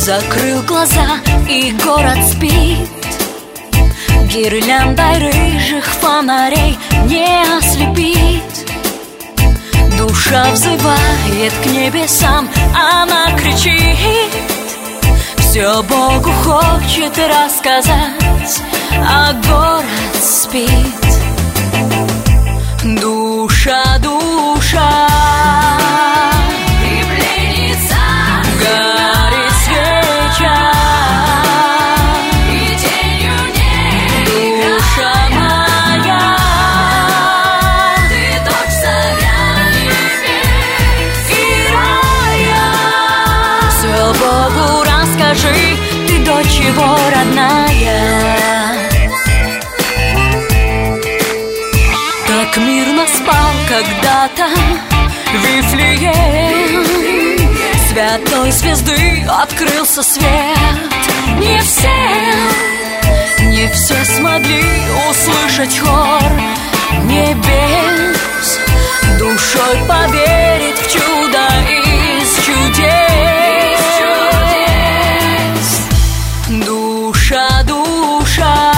Закрыл глаза, и город спит. Гирляндой рыжих фонарей не ослепит. Душа взывает к небесам, она кричит. Все Богу хочет рассказать, а город спит. Душа, душа, ты пленница, горит свеча, и тенью не душа моя, ты дочь царя небес и рая. Все Богу расскажи, ты дочь его родная. Так мирно спал когда-то Вифлеем, святой звезды открылся свет. Не все смогли услышать хор небес, душой поверить в чудо из чудес. Душа, душа,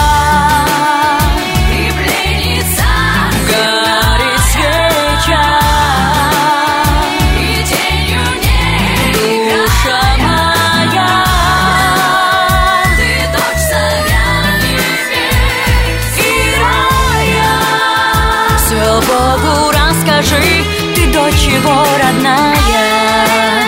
Богу расскажи, ты дочь его родная.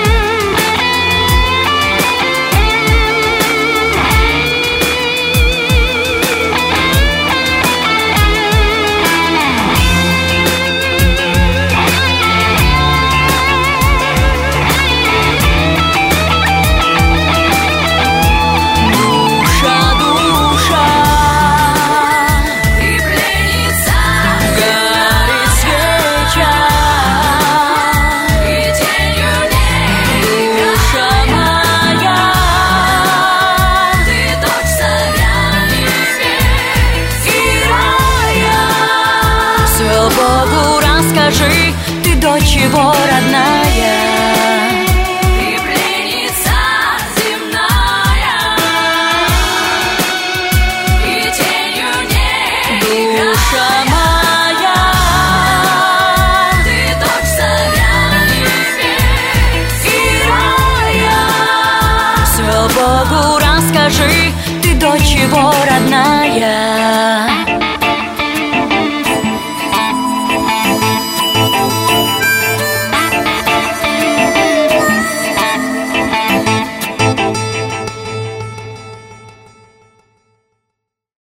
Богу расскажи, ты дочь его родная. Ты пленница земная, и тенью не душа моя, ты дочь царя небес и рая. Все Богу расскажи, ты дочь его родная.